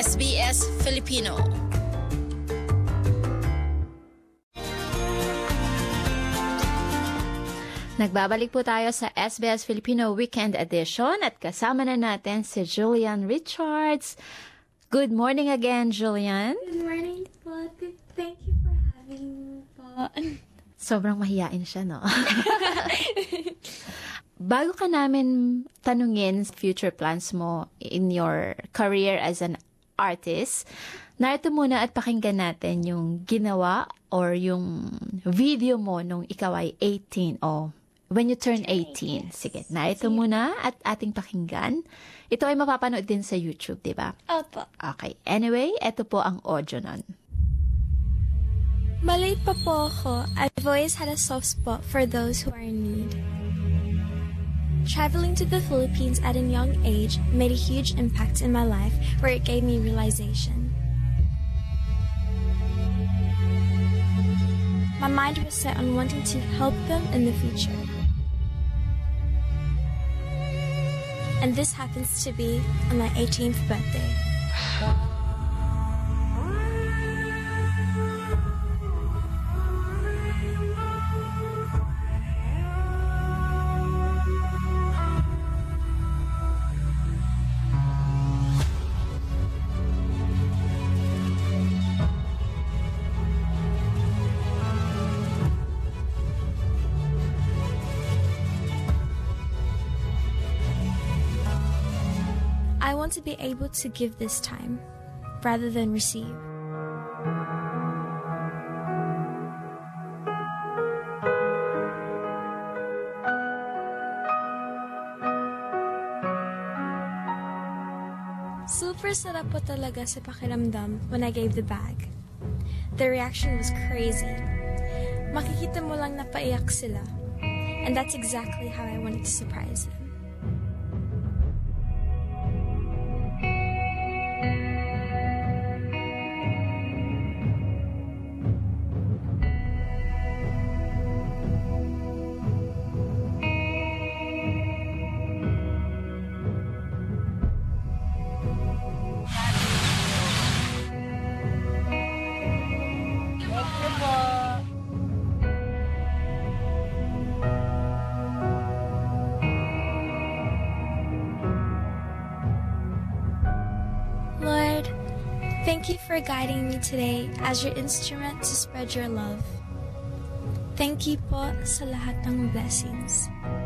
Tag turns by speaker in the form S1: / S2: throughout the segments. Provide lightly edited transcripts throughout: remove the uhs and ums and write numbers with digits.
S1: SBS Filipino. Nagbabalik po tayo sa SBS Filipino Weekend Edition at kasama na natin si Julian Richards. Good morning again, Julian.
S2: Good morning po. Thank you for having me po.
S1: Sobrang mahiyain siya, no? Bago ka namin tanungin future plans mo in your career as an artist, narito muna at pakinggan natin yung ginawa or yung video mo nung ikaw ay 18 o when you turn 18. Sige, narito muna at ating pakinggan. Ito ay mapapanood din sa YouTube, di ba?
S2: Opo.
S1: Okay. Anyway, ito po ang audio nun.
S2: Maliit pa po ako, I've always had a soft spot for those who are in need. Traveling to the Philippines at a young age made a huge impact in my life where it gave me realization. My mind was set on wanting to help them in the future. And this happens to be on my 18th birthday. I want to be able to give this time rather than receive. Super sarap po talaga sa pakiramdam when I gave the bag. The reaction was crazy. Makikita mo lang na paiyak sila. And that's exactly how I wanted to surprise them. Lord, thank you for guiding me today as your instrument to spread your love. Thank you po sa lahat ng blessings.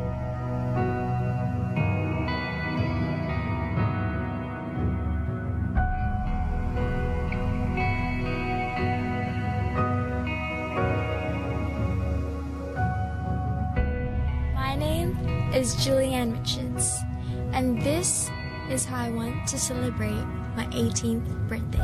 S2: My name is Julianne Richards, and this is how I want to celebrate my 18th birthday.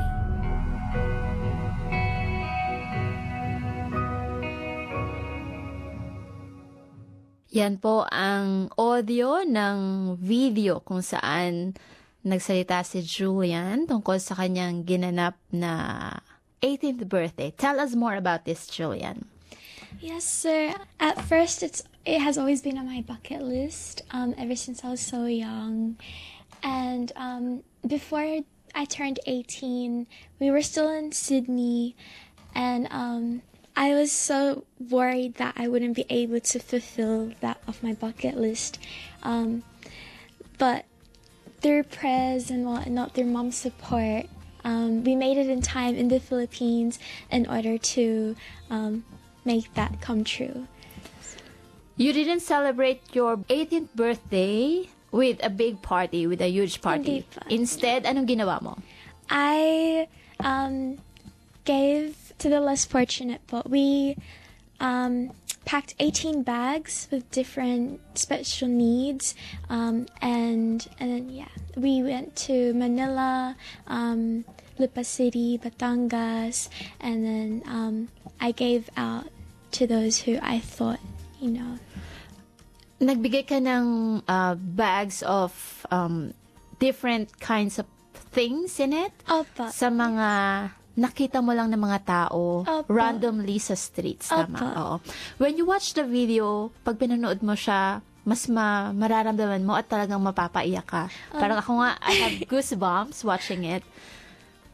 S1: Yan po ang audio ng video kung saan nagsalita si Julian tungkol sa kanyang ginanap na 18th birthday. Tell us more about this, Julian.
S2: Yes, sir. At first, it has always been on my bucket list ever since I was so young. And before I turned 18, we were still in Sydney, and I was so worried that I wouldn't be able to fulfill that off my bucket list. But through prayers and whatnot, through mom's support, we made it in time in the Philippines in order to make that come true.
S1: You didn't celebrate your 18th birthday with a big party, with a huge party. Instead, anong ginawa mo?
S2: I gave to the less fortunate, but we packed 18 bags with different special needs, and then we went to Manila, Lipa City, Batangas, and then I gave out to those who I thought,
S1: Nagbigay ka ng bags of different kinds of things in it?
S2: Opo.
S1: Sa mga nakita mo lang ng mga tao randomly sa streets. Tama? Oo. When you watch the video, pag pinanood mo siya, mas mararamdaman mo at talagang mapapaiyak ka. Parang ako nga, I have goosebumps watching it.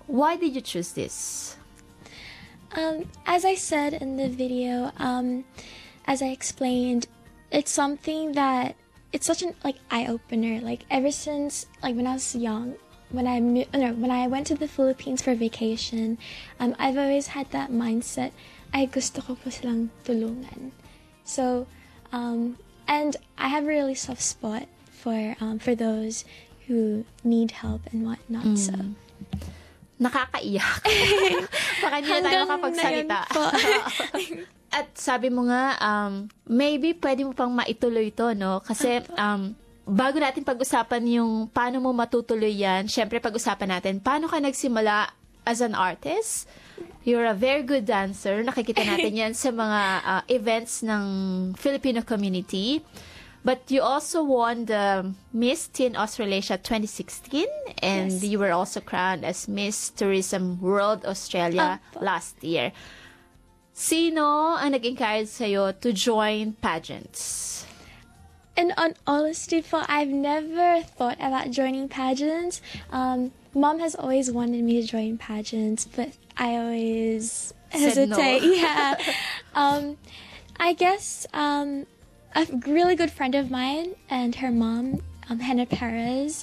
S1: Why did you choose this?
S2: As I said in the video, as I explained, it's something that it's such an eye opener. Like ever since when I was young, when I went to the Philippines for vacation, I've always had that mindset. Ay gusto ko po silang tulungan. So, and I have a really soft spot for those who need help and whatnot. So.
S1: Nakakaiyak. Baka hindi na tayo makapagsalita. At sabi mo nga, maybe pwede mo pang maituloy ito, no? Kasi, bago natin pag-usapan yung paano mo matutuloy yan, syempre pag-usapan natin, paano ka nagsimula as an artist? You're a very good dancer. Nakikita natin yan sa mga events ng Filipino community. But you also won the Miss Teen Australasia 2016, and
S2: Yes.
S1: you were also crowned as Miss Tourism World Australia last year. Sino ang nag-encourage sa'yo to join pageants?
S2: And on honesty, I've never thought about joining pageants. Mom has always wanted me to join pageants, but I always
S1: Said no.
S2: hesitate. Yeah. I guess a really good friend of mine and her mom, Hannah Perez,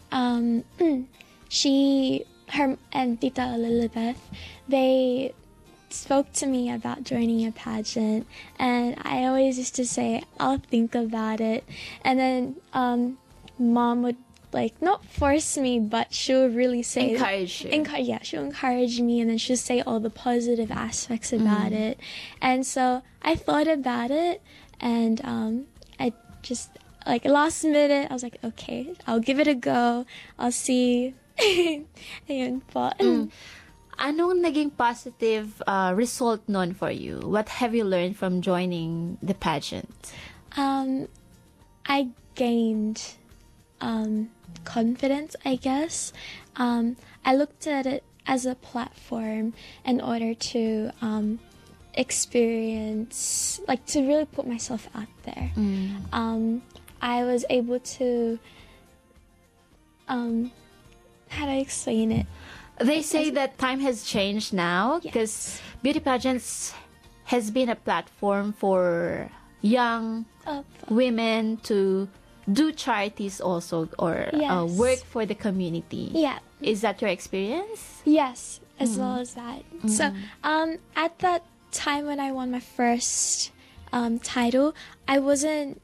S2: her and Tita Lilibeth, they spoke to me about joining a pageant, and I always used to say, I'll think about it. And then Mom would not force me, but she would really say
S1: Encourage you.
S2: She'll encourage me, and then she'll say all the positive aspects about it. And so I thought about it, and I just last minute I was like, okay, I'll give it a go. I'll see. Ayun po.
S1: Anong naging positive result nun for you? What have you learned from joining the pageant?
S2: I gained confidence, I guess. I looked at it as a platform in order to experience, to really put myself out there. I was able to, how do I explain it?
S1: They say that time has changed now because beauty pageants has been a platform for young women to do charities also, or
S2: Yes.
S1: work for the community.
S2: Yeah.
S1: Is that your experience?
S2: Yes, as well as that. So, at that time when I won my first title, I wasn't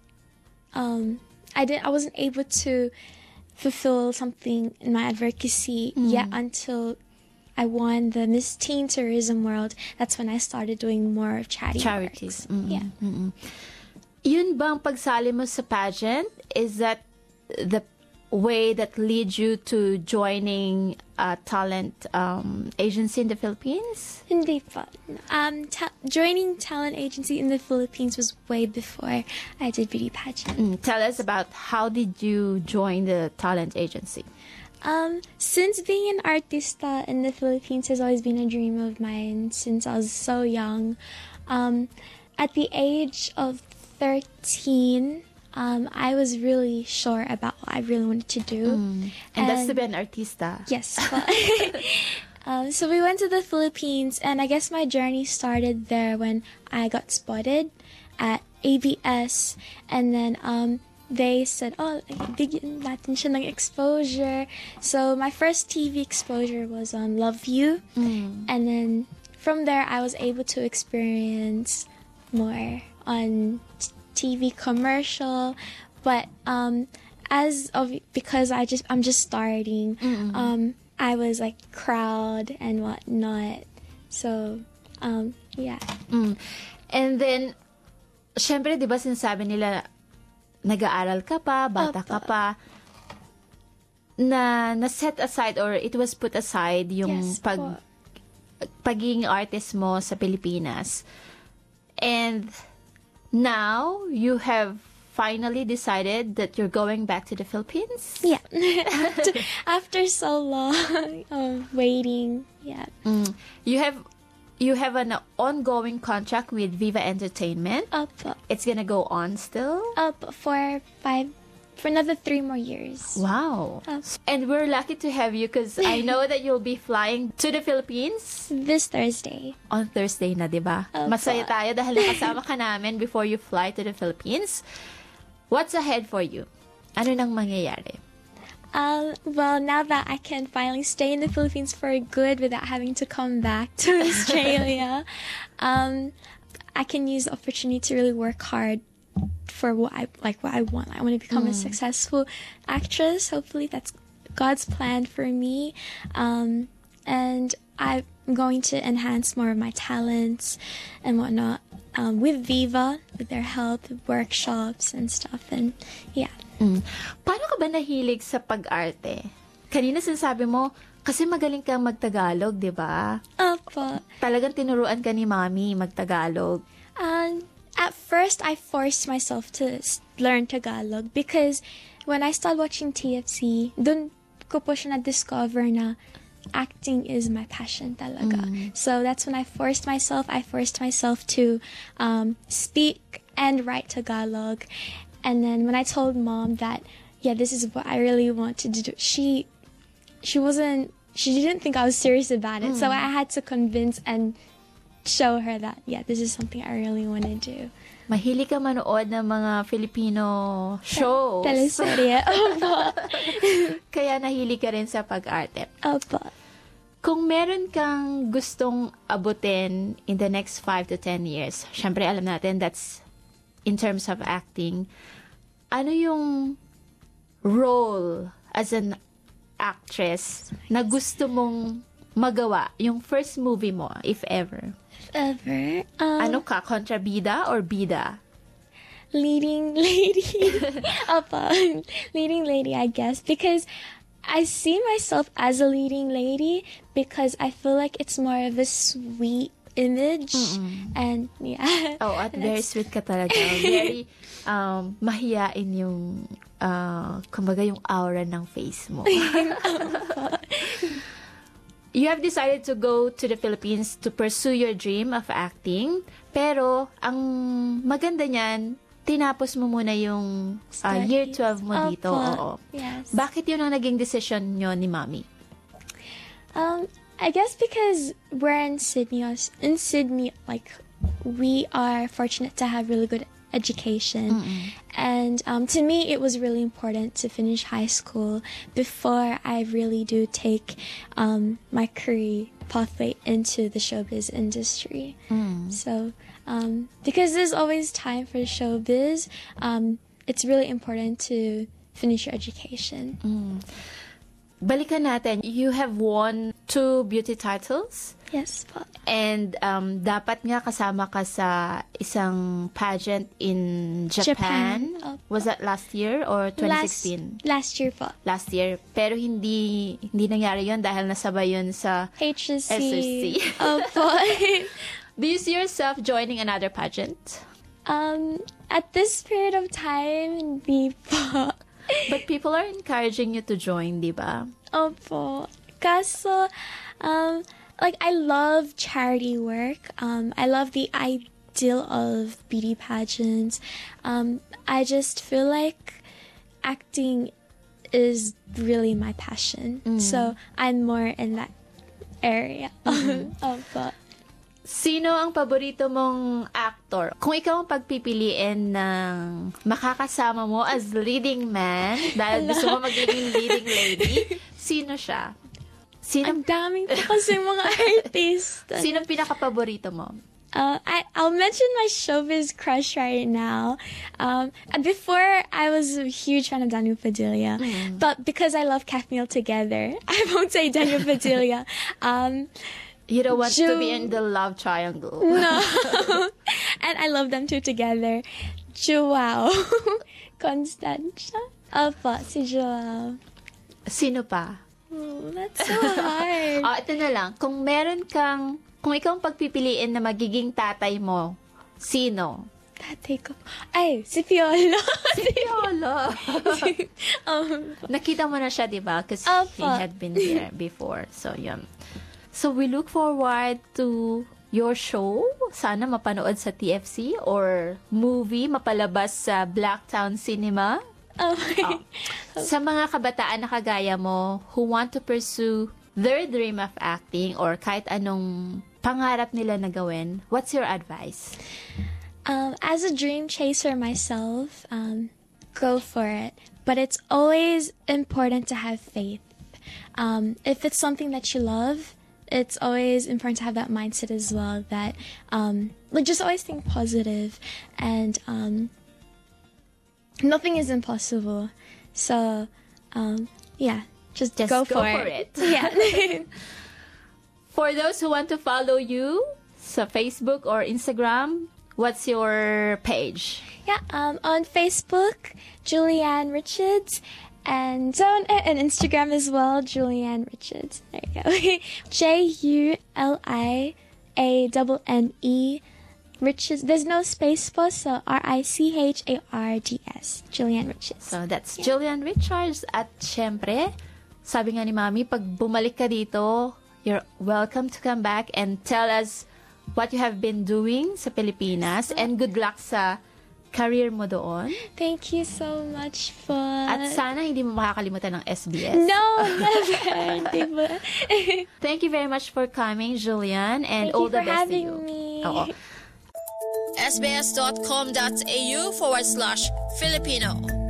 S2: able to fulfill something in my advocacy yet until I won the Miss Teen Tourism World. That's when I started doing more of
S1: Charities.
S2: works. Yeah.
S1: Yun bang pagsali mo sa pageant? Is that the way that leads you to joining a talent agency in the Philippines?
S2: Hindi pa. Joining talent agency in the Philippines was way before I did beauty pageant.
S1: Tell us about how did you join the talent agency?
S2: Since being an artista in the Philippines has always been a dream of mine since I was so young. At the age of 13, I was really sure about what I really wanted to do.
S1: And that's to be an artista.
S2: Yes. So we went to the Philippines, and I guess my journey started there when I got spotted at ABS, and then they said, bigyan natin siya ng exposure. So my first TV exposure was on Love You, and then from there I was able to experience more on TV commercial, but because I'm just starting, I was crowd and whatnot. So yeah.
S1: And then, syempre, di ba sinasabi nila, nag-aaral ka pa, bata ka pa, na set aside or it was put aside yung
S2: Yes, po.
S1: pagiging artist mo sa Pilipinas. And now, you have finally decided that you're going back to the Philippines?
S2: Yeah. After so long of waiting, yeah.
S1: You have an ongoing contract with Viva Entertainment.
S2: Up
S1: It's gonna go on still?
S2: for for another 3 more years.
S1: Wow. And we're lucky to have you because I know that you'll be flying to the Philippines
S2: This Thursday.
S1: on Thursday na, di ba?
S2: Opo.
S1: Masaya tayo dahil nakasama ka namin before you fly to the Philippines. What's ahead for you? Ano nang mangyayari?
S2: Well, now that I can finally stay in the Philippines for good without having to come back to Australia, I can use the opportunity to really work hard for what I want. I want to become a successful actress. Hopefully, that's God's plan for me. And I'm going to enhance more of my talents and whatnot with Viva, with their help, workshops and stuff. And yeah.
S1: Paano ka ba nahilig sa pag-arte? Kanina sinasabi mo, kasi magaling kang magtagalog, di ba?
S2: Opo.
S1: Talagang tinuruan ka ni Mami magtagalog.
S2: At first, I forced myself to learn Tagalog because when I started watching TFC, dun ko po siya na-discover na acting is my passion talaga. So that's when I forced myself. I forced myself to speak and write Tagalog. And then when I told Mom that, yeah, this is what I really want to do, she didn't think I was serious about it. So I had to convince and show her that, yeah, this is something I really want to do.
S1: Mahilig ka manood ng mga Filipino shows.
S2: Teleserye. Opo.
S1: Kaya nahilig ka rin sa pag-arte.
S2: Opo.
S1: Kung meron kang gustong abutin in the next 5 to 10 years, syempre alam natin that's in terms of acting, ano yung role as an actress na gusto mong magawa? Yung first movie mo, if ever.
S2: Ever.
S1: Ano ka? Kontrabida or bida?
S2: Leading lady. Opo. Leading lady, I guess. Because I see myself as a leading lady because I feel like it's more of a sweet image. And yeah.
S1: Oh, at very sweet ka talaga. Very mahiyain yung kumbaga yung aura ng face mo. You have decided to go to the Philippines to pursue your dream of acting. Pero ang maganda niyan, tinapos mo muna yung year 12 mo dito. Oo.
S2: Yes.
S1: Bakit yun ang naging decision nyo ni Mommy?
S2: I guess because we're in Sydney. In Sydney, like, we are fortunate to have really good education. And to me, it was really important to finish high school before I really do take my career pathway into the showbiz industry. So, because there's always time for showbiz, it's really important to finish your education.
S1: Balikan natin, you have won 2 beauty titles.
S2: Yes po.
S1: And dapat nga kasama ka sa isang pageant in Japan. Was that last year or 2016?
S2: Last year po.
S1: Last year. Pero hindi nangyari yun dahil nasabay yun sa
S2: HSC.
S1: SSC.
S2: Opo.
S1: Do you see yourself joining another pageant?
S2: At this period of time, hindi po.
S1: But people are encouraging you to join, di ba?
S2: Opo. Kaso, like, I love charity work. I love the ideal of beauty pageants. I just feel like acting is really my passion. So, I'm more in that area. Opo.
S1: Sino ang paborito mong actor? Kung ikaw ang pagpipiliin ng makakasama mo as leading man, dahil gusto mo magiging leading lady, sino siya?
S2: Ang daming po kasi mga artist.
S1: Sino ang pinaka-paborito mo?
S2: I'll mention my showbiz crush right now. Before, I was a huge fan of Daniel Padilla. But because I love Kathniel Together, I won't say Daniel Padilla.
S1: You don't want to be in the love triangle.
S2: No. And I love them two together. Joao. Constantia. Opo, si Joao.
S1: Sino pa?
S2: That's so hard.
S1: Ito na lang. Kung ikaw ang pagpipiliin na magiging tatay mo, sino?
S2: Tatay ko. Ay, si Piolo.
S1: Si Piolo. Nakita mo na siya, di ba? Because he had been there before. So, yun. So, we look forward to your show. Sana mapanood sa TFC or movie mapalabas sa Blacktown Cinema. Sa mga kabataan na kagaya mo who want to pursue their dream of acting or kahit anong pangarap nila na gawin, what's your advice?
S2: As a dream chaser myself, go for it. But it's always important to have faith. If it's something that you love, it's always important to have that mindset as well, that just always think positive, and nothing is impossible. So just go for it. Yeah.
S1: For those who want to follow you sa Facebook or Instagram, what's your page?
S2: Yeah, on Facebook, Julianne Richards, and Instagram as well, Julianne Richards. There you go. JULIANNE Richards. There's no space for, so RICHARDS. Julianne Richards.
S1: So that's Julianne Richards. At syempre, sabi nga ni Mami, pag bumalik ka dito, you're welcome to come back and tell us what you have been doing sa Pilipinas, and good luck sa career mo doon.
S2: Thank you so much for...
S1: At sana hindi mo makakalimutan ng SBS.
S2: No, never.
S1: Thank you very much for coming, Julianne, and
S2: Thank
S1: all
S2: you
S1: the
S2: for
S1: best to
S2: having
S1: you.
S2: me.
S1: Oo.
S3: sbs.com.au/Filipino